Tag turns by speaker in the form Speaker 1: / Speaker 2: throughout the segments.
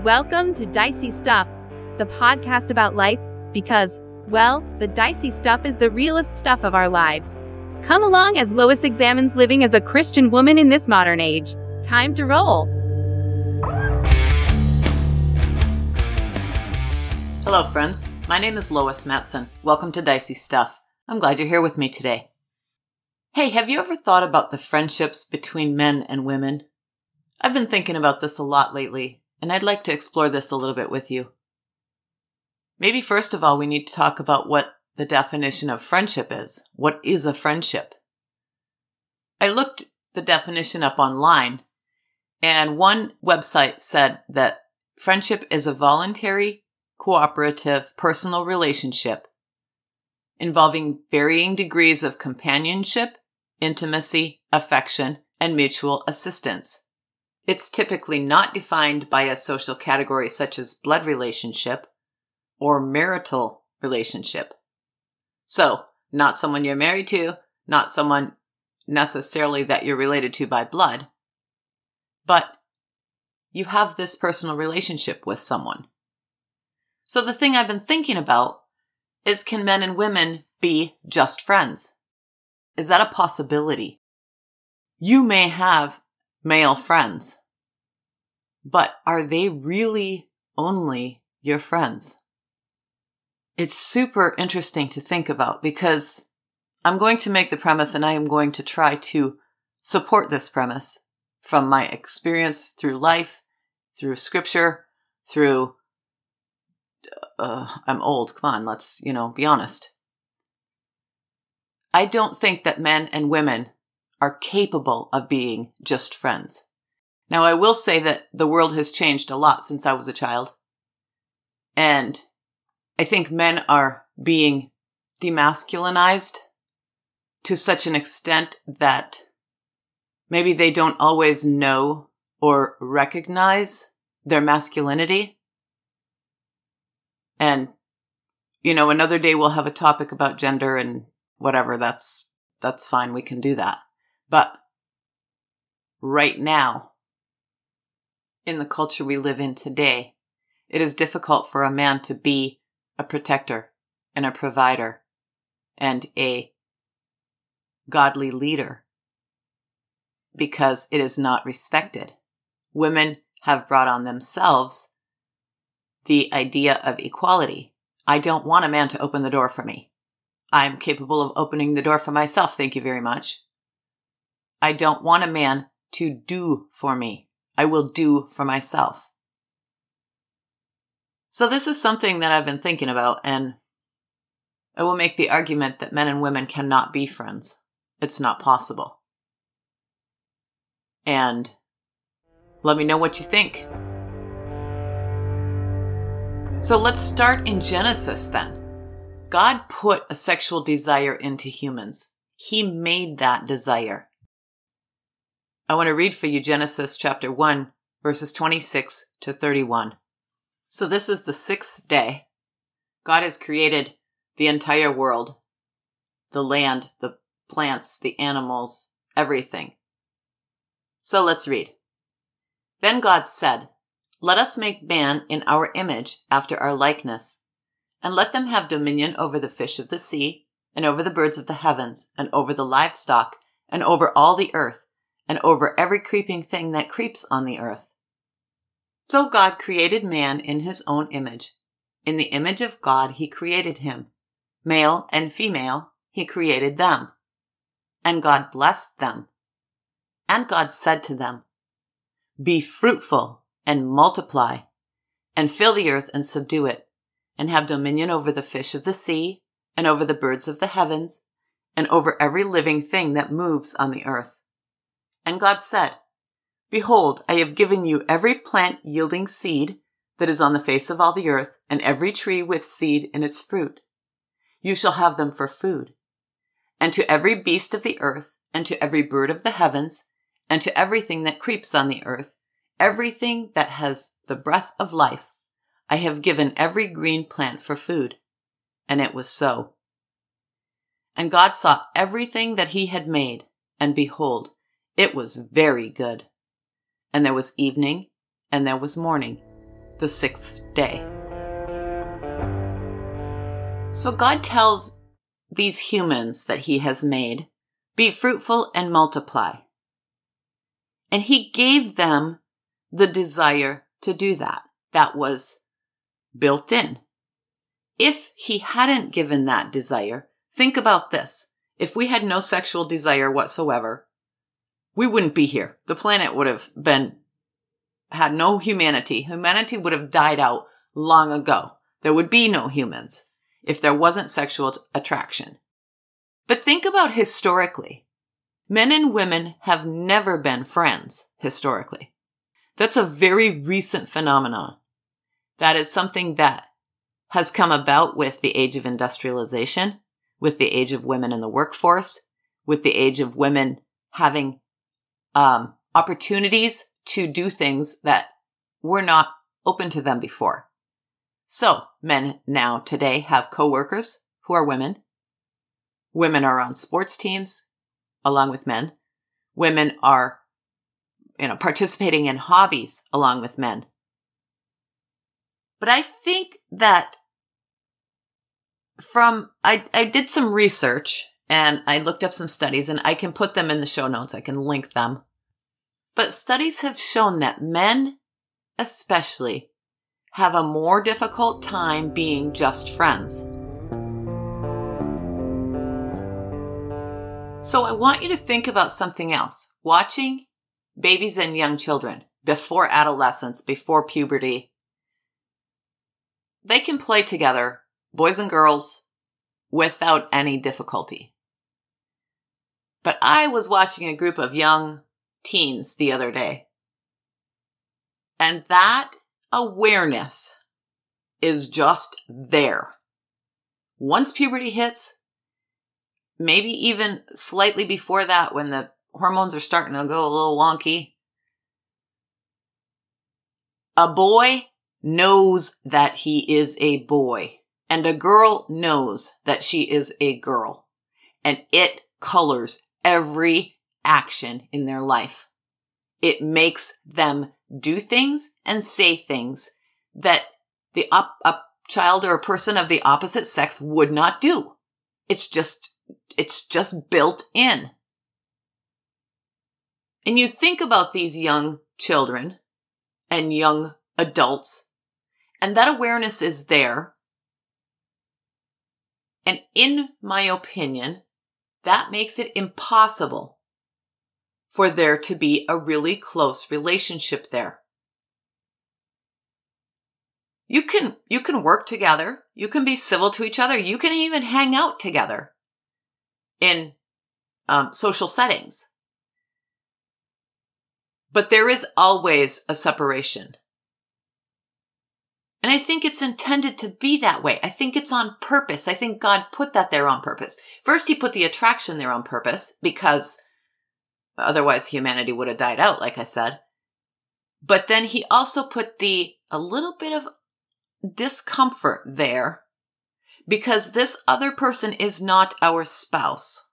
Speaker 1: Welcome to Dicey Stuff, the podcast about life because, well, the dicey stuff is the realest stuff of our lives. Come along as Lois examines living as a Christian woman in this modern age. Time to roll.
Speaker 2: Hello, friends. My name is Lois Matson. Welcome to Dicey Stuff. I'm glad you're here with me today. Hey, have you ever thought about the friendships between men and women? I've been thinking about this a lot lately, and I'd like to explore this a little bit with you. Maybe first of all, we need to talk about what the definition of friendship is. What is a friendship? I looked the definition up online, and one website said that friendship is a voluntary, cooperative, personal relationship involving varying degrees of companionship, intimacy, affection, and mutual assistance. It's typically not defined by a social category such as blood relationship or marital relationship. So, not someone you're married to, not someone necessarily that you're related to by blood, but you have this personal relationship with someone. So the thing I've been thinking about is, can men and women be just friends? Is that a possibility? You may have male friends, but are they really only your friends? It's super interesting to think about because I'm going to make the premise, and I am going to try to support this premise from my experience through life, through scripture, through I'm old. Come on, let's, be honest. I don't think that men and women are capable of being just friends. Now, I will say that the world has changed a lot since I was a child. And I think men are being demasculinized to such an extent that maybe they don't always know or recognize their masculinity. And, another day we'll have a topic about gender and whatever. That's fine. We can do that. But right now, in the culture we live in today, it is difficult for a man to be a protector and a provider and a godly leader because it is not respected. Women have brought on themselves the idea of equality. I don't want a man to open the door for me. I'm capable of opening the door for myself, thank you very much. I don't want a man to do for me. I will do for myself. So this is something that I've been thinking about, and I will make the argument that men and women cannot be friends. It's not possible. And let me know what you think. So let's start in Genesis then. God put a sexual desire into humans. He made that desire. I want to read for you Genesis chapter 1, verses 26 to 31. So this is the sixth day. God has created the entire world, the land, the plants, the animals, everything. So let's read. Then God said, "Let us make man in our image, after our likeness, and let them have dominion over the fish of the sea, and over the birds of the heavens, and over the livestock, and over all the earth, and over every creeping thing that creeps on the earth." So God created man in his own image. In the image of God he created him. Male and female he created them. And God blessed them. And God said to them, "Be fruitful and multiply, and fill the earth and subdue it, and have dominion over the fish of the sea, and over the birds of the heavens, and over every living thing that moves on the earth." And God said, "Behold, I have given you every plant yielding seed that is on the face of all the earth, and every tree with seed in its fruit. You shall have them for food. And to every beast of the earth, and to every bird of the heavens, and to everything that creeps on the earth, everything that has the breath of life, I have given every green plant for food." And it was so. And God saw everything that he had made, and behold, it was very good. And there was evening, and there was morning, the sixth day. So God tells these humans that he has made, be fruitful and multiply. And he gave them the desire to do that. That was built in. If he hadn't given that desire, think about this. If we had no sexual desire whatsoever, we wouldn't be here. The planet would have had no humanity. Humanity would have died out long ago. There would be no humans if there wasn't sexual attraction. But think about historically. Men and women have never been friends historically. That's a very recent phenomenon. That is something that has come about with the age of industrialization, with the age of women in the workforce, with the age of women having opportunities to do things that were not open to them before. So men now today have coworkers who are women. Women are on sports teams along with men. Women are, participating in hobbies along with men. But I think that I did some research and I looked up some studies, and I can put them in the show notes. I can link them. But studies have shown that men especially have a more difficult time being just friends. So I want you to think about something else. Watching babies and young children before adolescence, before puberty, they can play together, boys and girls, without any difficulty. But I was watching a group of young teens the other day, and that awareness is just there. Once puberty hits, maybe even slightly before that, when the hormones are starting to go a little wonky, a boy knows that he is a boy, and a girl knows that she is a girl, and it colors every action in their life. It makes them do things and say things that a child or a person of the opposite sex would not do. It's just built in. And you think about these young children and young adults, and that awareness is there. And in my opinion, that makes it impossible for there to be a really close relationship there. You can work together. You can be civil to each other. You can even hang out together in social settings. But there is always a separation. And I think it's intended to be that way. I think it's on purpose. I think God put that there on purpose. First, he put the attraction there on purpose because otherwise humanity would have died out, like I said. But then he also put a little bit of discomfort there because this other person is not our spouse.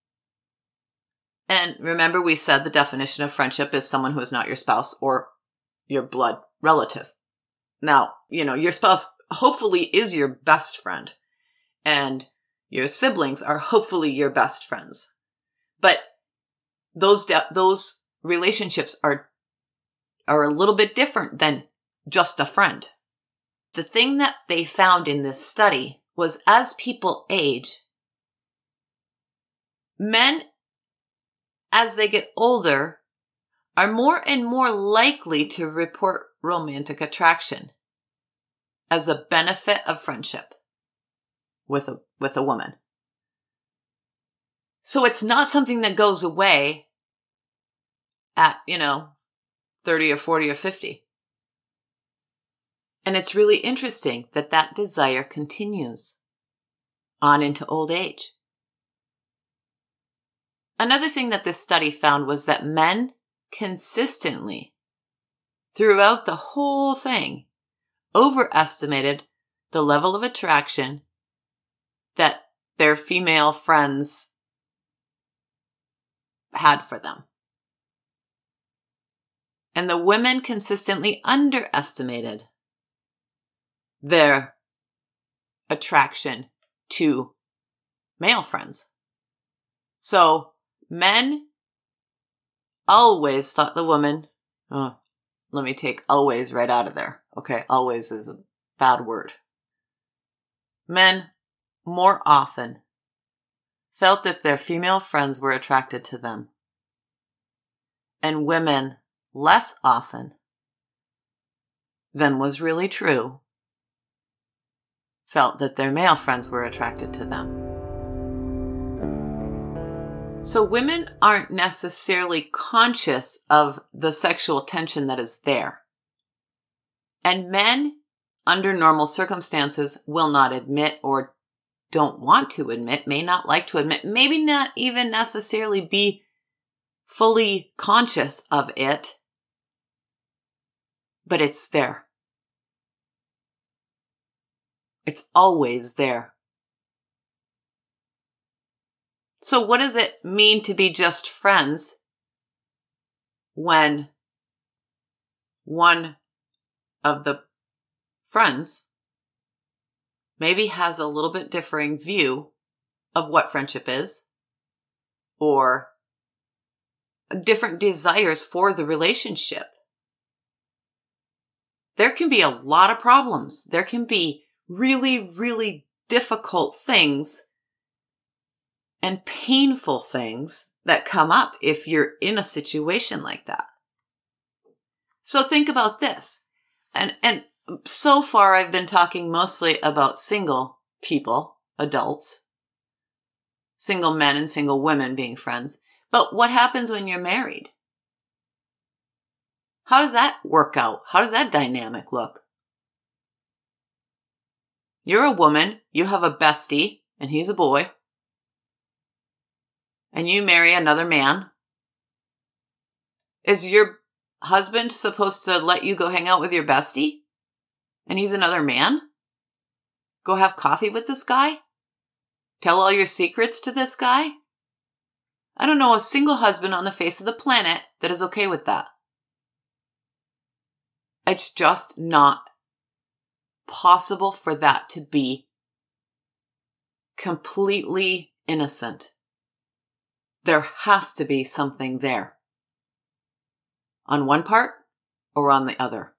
Speaker 2: And remember, we said the definition of friendship is someone who is not your spouse or your blood relative. Now, your spouse hopefully is your best friend, and your siblings are hopefully your best friends. But those relationships are a little bit different than just a friend. The thing that they found in this study was as people age, men, as they get older, are more and more likely to report romantic attraction as a benefit of friendship with a woman. So it's not something that goes away at, 30 or 40 or 50. And it's really interesting that desire continues on into old age. Another thing that this study found was that men consistently, throughout the whole thing, overestimated the level of attraction that their female friends had for them. And the women consistently underestimated their attraction to male friends. So men always thought the woman, let me take always right out of there. Okay, always is a bad word. Men more often felt that their female friends were attracted to them, and women less often than was really true felt that their male friends were attracted to them. So women aren't necessarily conscious of the sexual tension that is there. And men, under normal circumstances, will not admit or don't want to admit, may not like to admit, maybe not even necessarily be fully conscious of it, but it's there. It's always there. So what does it mean to be just friends when one of the friends maybe has a little bit differing view of what friendship is, or different desires for the relationship? There can be a lot of problems. There can be really, really difficult things and painful things that come up if you're in a situation like that. So think about this. And so far I've been talking mostly about single people, adults, single men and single women being friends. But what happens when you're married? How does that work out? How does that dynamic look? You're a woman, you have a bestie, and he's a boy, and you marry another man. Is your husband supposed to let you go hang out with your bestie? And he's another man? Go have coffee with this guy? Tell all your secrets to this guy? I don't know a single husband on the face of the planet that is okay with that. It's just not possible for that to be completely innocent. There has to be something there. On one part or on the other.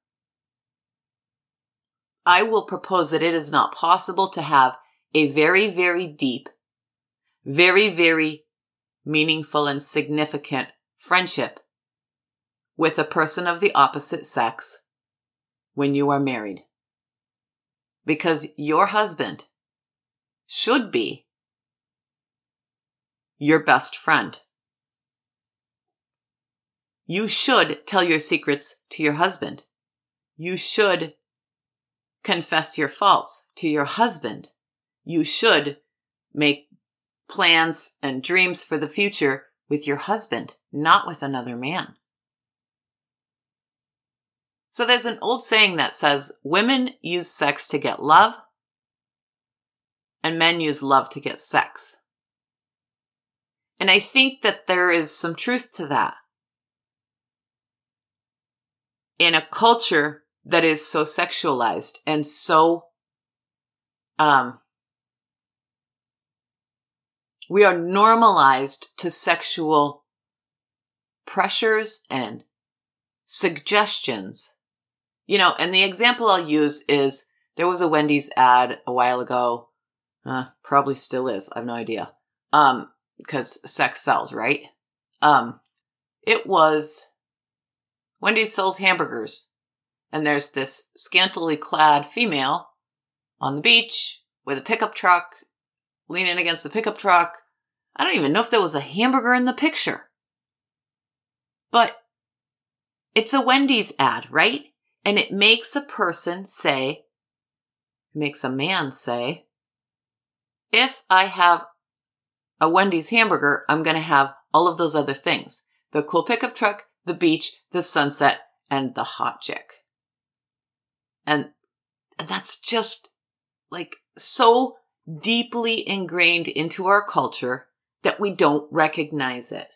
Speaker 2: I will propose that it is not possible to have a very, very deep, very, very meaningful and significant friendship with a person of the opposite sex when you are married. Because your husband should be your best friend. You should tell your secrets to your husband. You should confess your faults to your husband. You should make plans and dreams for the future with your husband, not with another man. So there's an old saying that says, women use sex to get love, and men use love to get sex. And I think that there is some truth to that. In a culture that is so sexualized and so, we are normalized to sexual pressures and suggestions. You know, and the example I'll use is there was a Wendy's ad a while ago. Probably still is. I have no idea. Because sex sells, right? It was Wendy's sells hamburgers. And there's this scantily clad female on the beach with a pickup truck, leaning against the pickup truck. I don't even know if there was a hamburger in the picture. But it's a Wendy's ad, right? And it makes a person say, makes a man say, if I have a Wendy's hamburger, I'm going to have all of those other things. The cool pickup truck, the beach, the sunset, and the hot chick. And that's just like so deeply ingrained into our culture that we don't recognize it.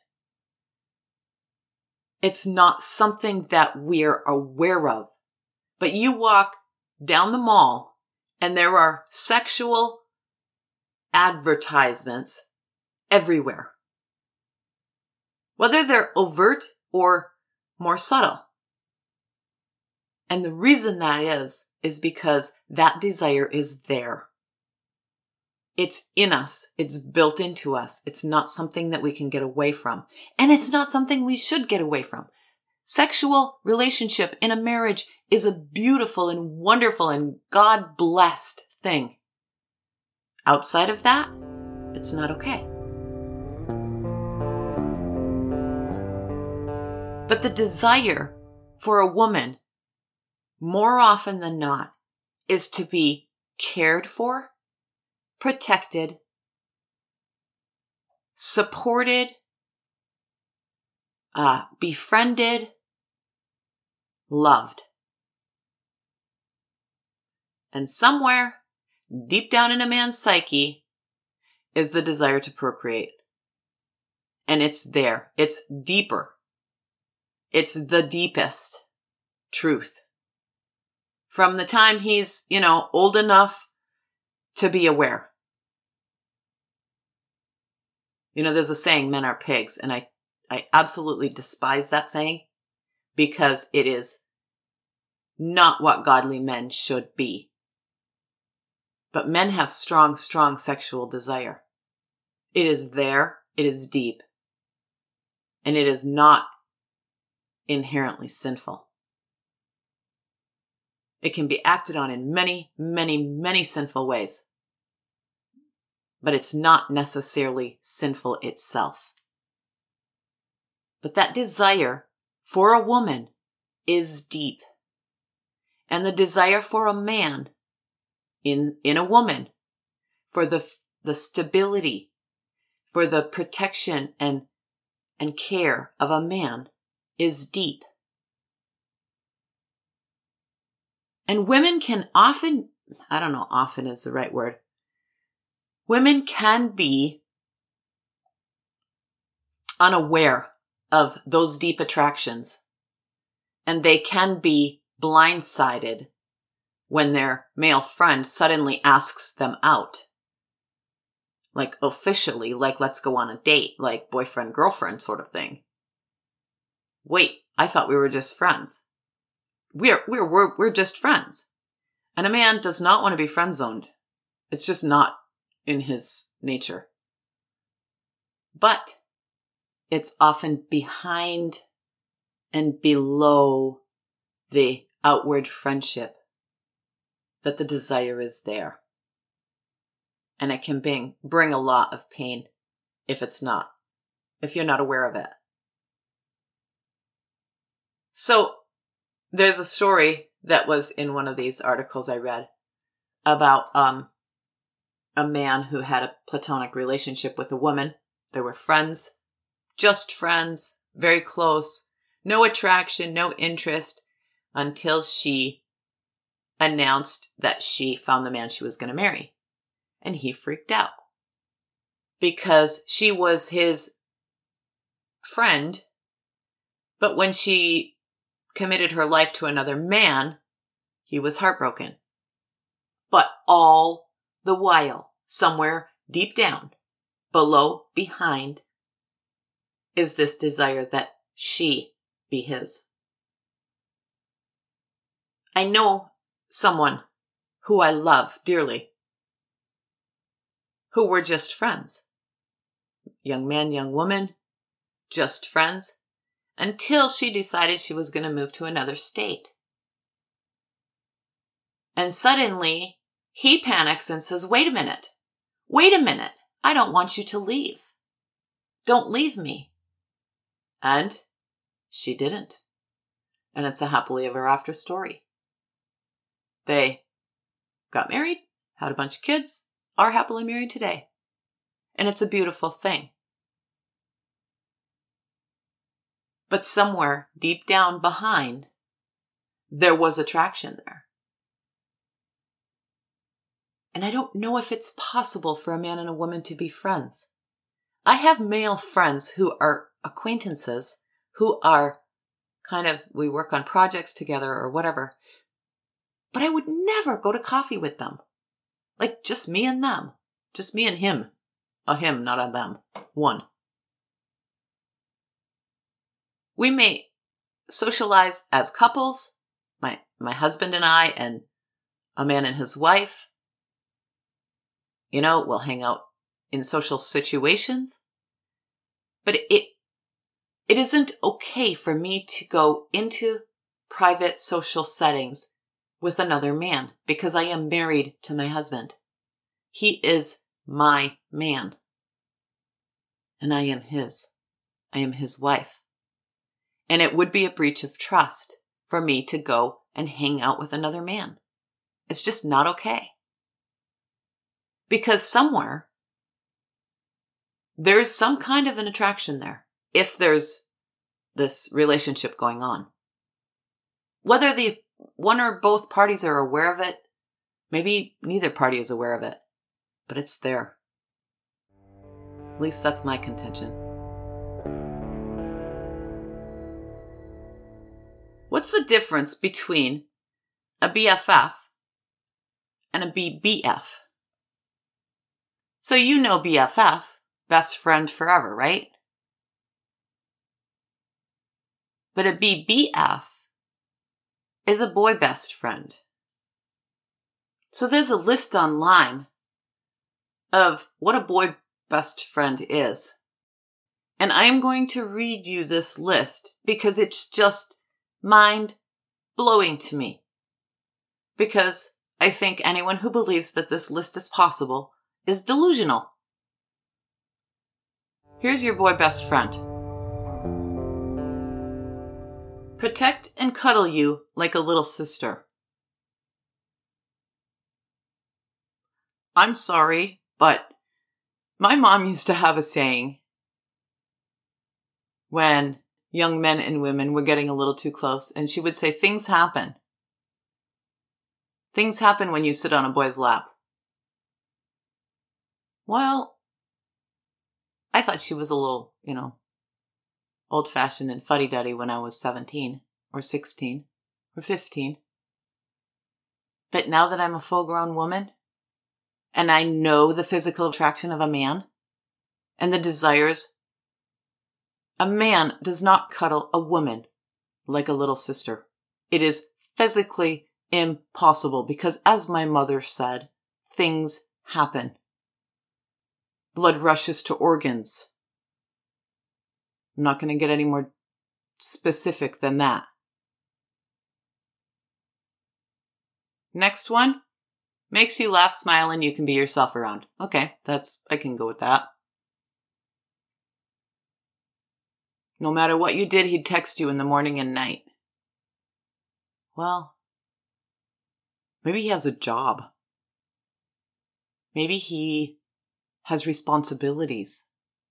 Speaker 2: It's not something that we're aware of. But you walk down the mall And there are sexual advertisements everywhere, whether they're overt or more subtle. And the reason that is because that desire is there. It's in us. It's built into us. It's not something that we can get away from. And it's not something we should get away from. Sexual relationship in a marriage is a beautiful and wonderful and God-blessed thing. Outside of that, it's not okay. But the desire for a woman, more often than not, is to be cared for, protected, supported, befriended, loved. And somewhere, deep down in a man's psyche, is the desire to procreate. And it's there. It's deeper. It's the deepest truth. From the time he's, old enough to be aware. There's a saying, men are pigs, and I absolutely despise that saying because it is not what godly men should be. But men have strong, strong sexual desire. It is there, it is deep, and it is not inherently sinful. It can be acted on in many, many, many sinful ways. But it's not necessarily sinful itself. But that desire for a woman is deep. And the desire for a man in a woman, for the stability, for the protection and care of a man is deep. And women can often, I don't know, often is the right word. Women can be unaware of those deep attractions, and they can be blindsided when their male friend suddenly asks them out. Like officially, like let's go on a date, like boyfriend, girlfriend sort of thing. Wait, I thought we were just friends. We're just friends. And a man does not want to be friend zoned. It's just not in his nature. But it's often behind and below the outward friendship that the desire is there. And it can bring a lot of pain if you're not aware of it. So there's a story that was in one of these articles I read about a man who had a platonic relationship with a woman. They were friends, just friends, very close, no attraction, no interest, until she announced that she found the man she was going to marry. And he freaked out because she was his friend. But when she committed her life to another man, he was heartbroken. But all the while, somewhere deep down, below, behind, is this desire that she be his. I know someone who I love dearly, who were just friends. Young man, young woman, just friends, until she decided she was going to move to another state. And suddenly, he panics and says, wait a minute, I don't want you to leave. Don't leave me. And she didn't. And it's a happily ever after story. They got married, had a bunch of kids, are happily married today. And it's a beautiful thing. But somewhere deep down behind, there was attraction there. And I don't know if it's possible for a man and a woman to be friends. I have male friends who are acquaintances, who are we work on projects together or whatever. But I would never go to coffee with them. Like just me and them. Just me and him. A him, not a them. One. We may socialize as couples, my husband and I, and a man and his wife. We'll hang out in social situations. But it isn't okay for me to go into private social settings with another man because I am married to my husband. He is my man. And I am his. I am his wife. And it would be a breach of trust for me to go and hang out with another man. It's just not okay. Because somewhere, there's some kind of an attraction there, if there's this relationship going on. Whether the one or both parties are aware of it, maybe neither party is aware of it, but it's there. At least that's my contention. What's the difference between a BFF and a BBF? So you know BFF, best friend forever, right? But a BBF is a boy best friend. So there's a list online of what a boy best friend is. And I am going to read you this list because it's just mind-blowing to me. Because I think anyone who believes that this list is possible is delusional. Here's your boy best friend. Protect and cuddle you like a little sister. I'm sorry, but my mom used to have a saying when young men and women were getting a little too close, and she would say, things happen. Things happen when you sit on a boy's lap. Well, I thought she was a little, old-fashioned and fuddy-duddy when I was 17 or 16 or 15. But now that I'm a full-grown woman and I know the physical attraction of a man and the desires, a man does not cuddle a woman like a little sister. It is physically impossible because, as my mother said, things happen. Blood rushes to organs. I'm not going to get any more specific than that. Next one. Makes you laugh, smile, and you can be yourself around. Okay, I can go with that. No matter what you did, he'd text you in the morning and night. Well, maybe he has a job. Maybe he has responsibilities.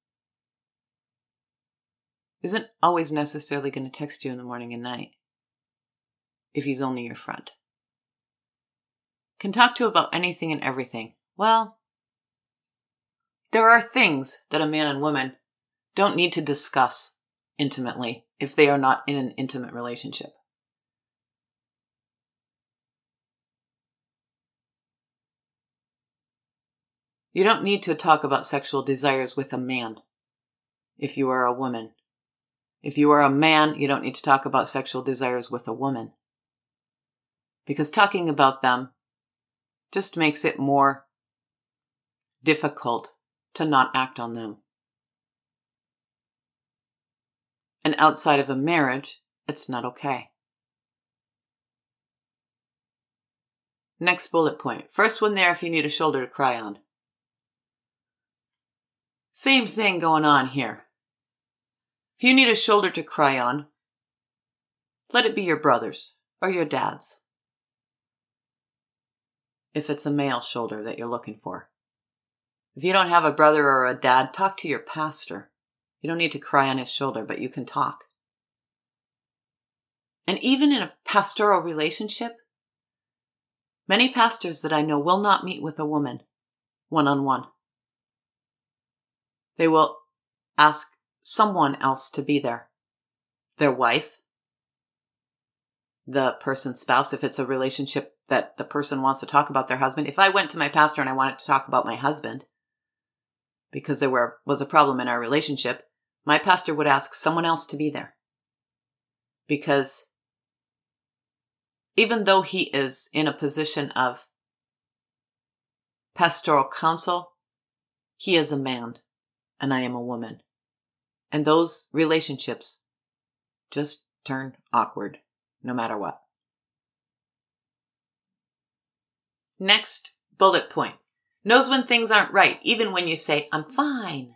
Speaker 2: Isn't always necessarily going to text you in the morning and night if he's only your friend. Can talk to you about anything and everything. Well, there are things that a man and woman don't need to discuss intimately if they are not in an intimate relationship. You don't need to talk about sexual desires with a man if you are a woman. If you are a man, you don't need to talk about sexual desires with a woman. Because talking about them just makes it more difficult to not act on them. And outside of a marriage, it's not okay. Next bullet point. First one there if you need a shoulder to cry on. Same thing going on here. If you need a shoulder to cry on, let it be your brother's or your dad's. If it's a male shoulder that you're looking for. If you don't have a brother or a dad, talk to your pastor. You don't need to cry on his shoulder, but you can talk. And even in a pastoral relationship, many pastors that I know will not meet with a woman one-on-one. They will ask someone else to be there. Their wife, the person's spouse, if it's a relationship that the person wants to talk about their husband. If I went to my pastor and I wanted to talk about my husband because there was a problem in our relationship, my pastor would ask someone else to be there. Because even though he is in a position of pastoral counsel, he is a man and I am a woman. And those relationships just turn awkward no matter what. Next bullet point. Knows when things aren't right, even when you say, I'm fine.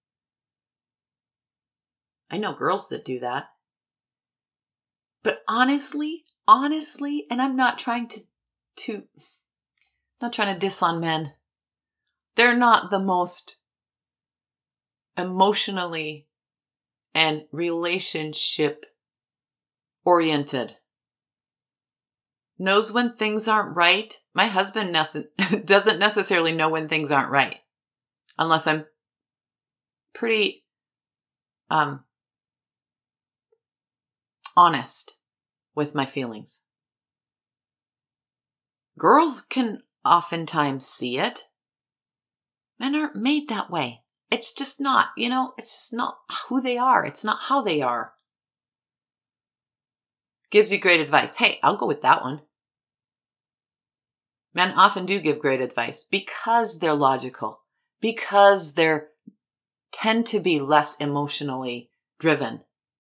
Speaker 2: I know girls that do that. But honestly, and I'm not trying to diss on men. They're not the most emotionally and relationship oriented. Knows when things aren't right. My husband doesn't necessarily know when things aren't right. Unless I'm pretty honest with my feelings. Girls can oftentimes see it. Men aren't made that way. It's just not, it's just not who they are. It's not how they are. Gives you great advice. Hey, I'll go with that one. Men often do give great advice because they're logical, because they tend to be less emotionally driven,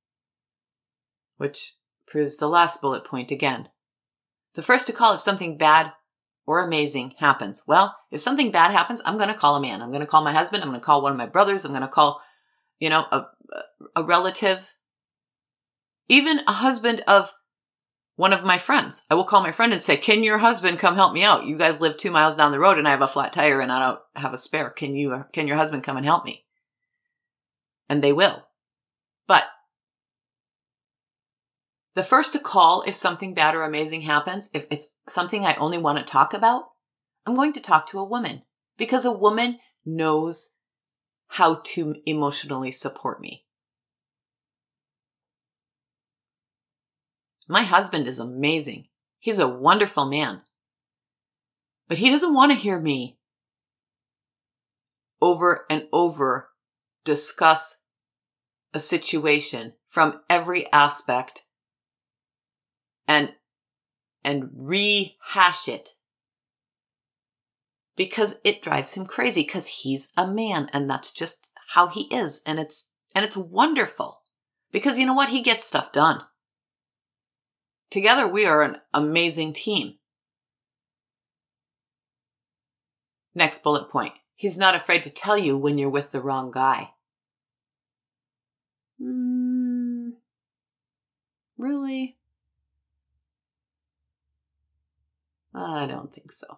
Speaker 2: which proves the last bullet point again. The first to call if something bad or amazing happens. Well, if something bad happens, I'm going to call a man. I'm going to call my husband. I'm going to call one of my brothers. I'm going to call, a relative, even a husband of one of my friends. I will call my friend and say, can your husband come help me out? You guys live 2 miles down the road and I have a flat tire and I don't have a spare. Can your husband come and help me? And they will. But the first to call if something bad or amazing happens, if it's something I only want to talk about, I'm going to talk to a woman because a woman knows how to emotionally support me. My husband is amazing. He's a wonderful man. But he doesn't want to hear me over and over discuss a situation from every aspect and rehash it. Because it drives him crazy because he's a man and that's just how he is. And it's wonderful because you know what? He gets stuff done. Together, we are an amazing team. Next bullet point. He's not afraid to tell you when you're with the wrong guy. Really? I don't think so.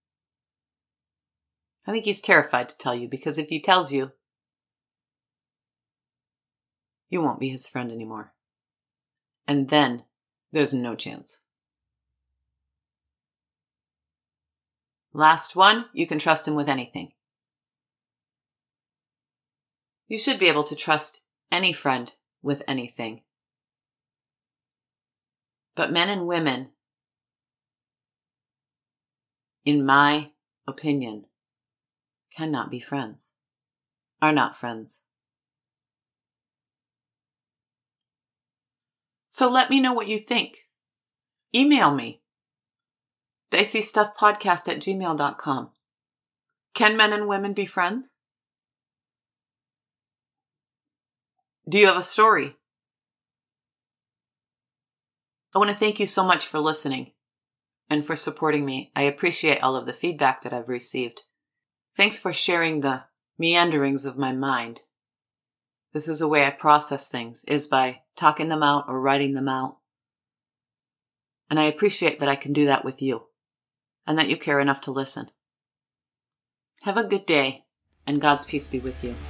Speaker 2: I think he's terrified to tell you because if he tells you, you won't be his friend anymore. And then there's no chance. Last one, you can trust him with anything. You should be able to trust any friend with anything. But men and women, in my opinion, cannot be friends, are not friends. So let me know what you think. Email me. diceystuffpodcast@gmail.com. Can men and women be friends? Do you have a story? I want to thank you so much for listening and for supporting me. I appreciate all of the feedback that I've received. Thanks for sharing the meanderings of my mind. This is a way I process things, is by talking them out or writing them out. And I appreciate that I can do that with you and that you care enough to listen. Have a good day and God's peace be with you.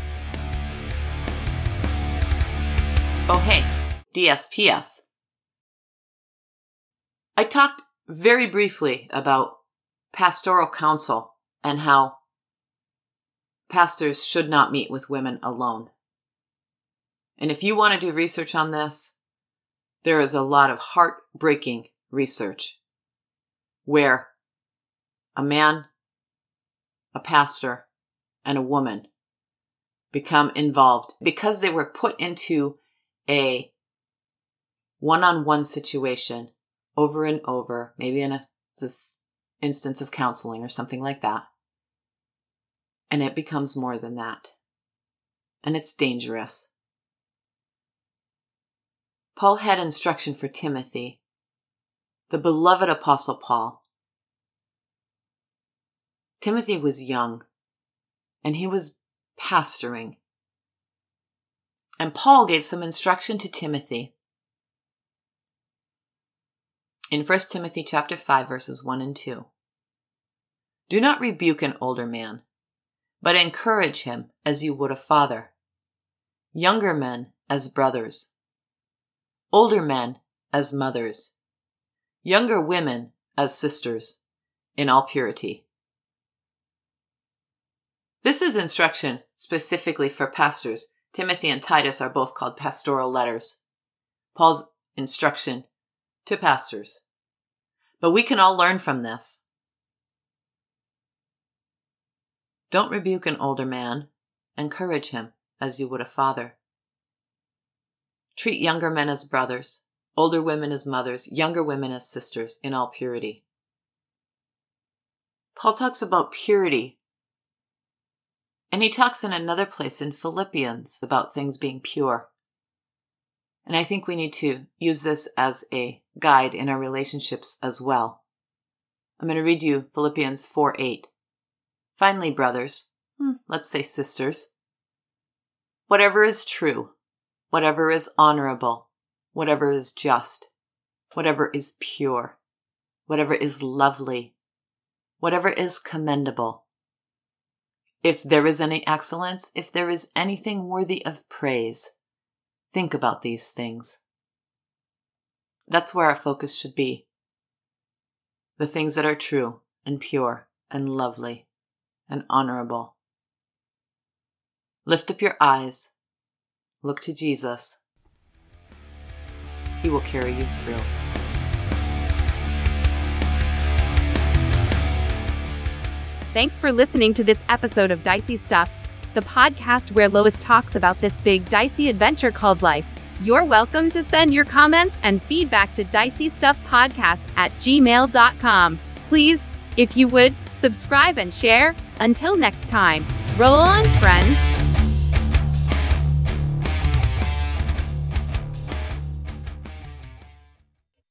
Speaker 2: Oh, hey, DSPS. I talked very briefly about pastoral counsel and how pastors should not meet with women alone. And if you want to do research on this, There is a lot of heartbreaking research where a man, a pastor, and a woman become involved because they were put into a one-on-one situation over and over, maybe in this instance of counseling or something like that. And it becomes more than that. And it's dangerous. Paul had instruction for Timothy, the beloved Apostle Paul. Timothy was young, and he was pastoring. And Paul gave some instruction to Timothy. In 1 Timothy chapter 5, verses 1 and 2. Do not rebuke an older man, but encourage him as you would a father. Younger men as brothers. Older men as mothers. Younger women as sisters, in all purity. This is instruction specifically for pastors. Timothy and Titus are both called pastoral letters. Paul's instruction to pastors. But we can all learn from this. Don't rebuke an older man. Encourage him as you would a father. Treat younger men as brothers, older women as mothers, younger women as sisters, in all purity. Paul talks about purity. And he talks in another place in Philippians about things being pure. And I think we need to use this as a guide in our relationships as well. I'm going to read you Philippians 4:8. Finally, brothers, let's say sisters, whatever is true, whatever is honorable, whatever is just, whatever is pure, whatever is lovely, whatever is commendable, if there is any excellence, if there is anything worthy of praise, think about these things. That's where our focus should be. The things that are true and pure and lovely and honorable. Lift up your eyes. Look to Jesus. He will carry you through.
Speaker 1: Thanks for listening to this episode of Dicey Stuff, the podcast where Lois talks about this big dicey adventure called life. You're welcome to send your comments and feedback to diceystuffpodcast@gmail.com. Please, if you would, subscribe and share. Until next time, roll on, friends.